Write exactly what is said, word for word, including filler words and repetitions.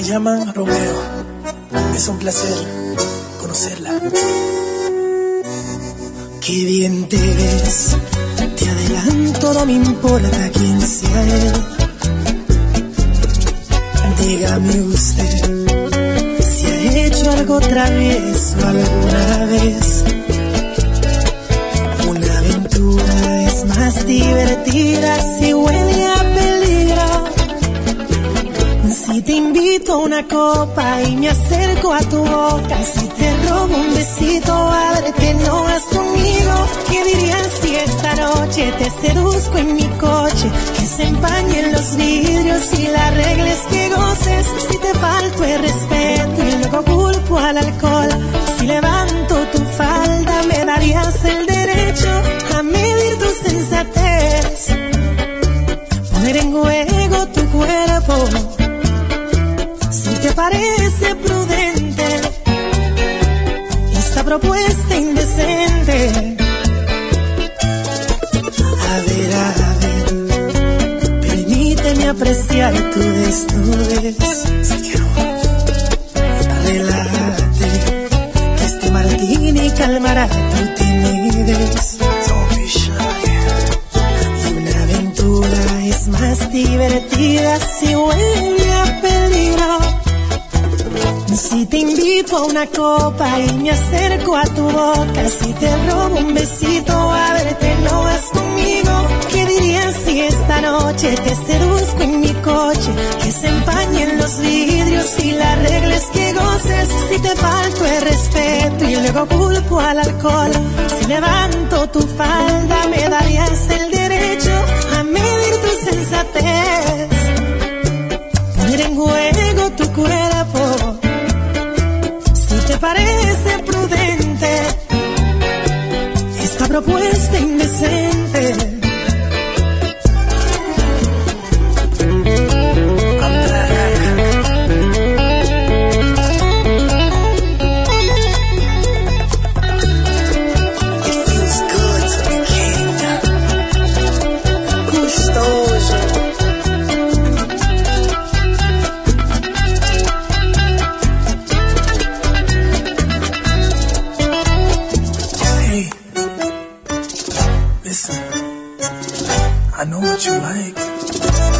llama Romeo. Es un placer conocerla. Qué bien te ves, te adelanto, no me importa quién sea él. Dígame usted si ha hecho algo travieso alguna vez. Una aventura es más divertida si huele a peligro. Si te invito a una copa y me acerco a tu boca, si te robo un besito, ábrete, no vas conmigo. ¿Qué dirías si esta noche te seduzco en mi coche? Que se empañen los vidrios y las reglas que goces. Si te falto el respeto y luego culpo al alcohol, si levanto tu falda me darías el derecho a medir tu sensatez, poner en juego tu cuerpo. ¿Te parece prudente esta propuesta indecente? A ver, a ver, permíteme apreciar tu desnudez. Relájate, que este martini calmará tu timidez. Y una aventura es más divertida si huele a peligro. Si te invito a una copa y me acerco a tu boca, si te robo un besito, ábrete, no vas conmigo. ¿Qué dirías si esta noche te seduzco en mi coche? Que se empañen los vidrios y las reglas que goces. Si te falto el respeto y luego culpo al alcohol, si levanto tu falda me darías el derecho a medir tu sensatez, poner en juego tu cuerpo. ¿Te parece prudente esta propuesta indecente? I know what you like.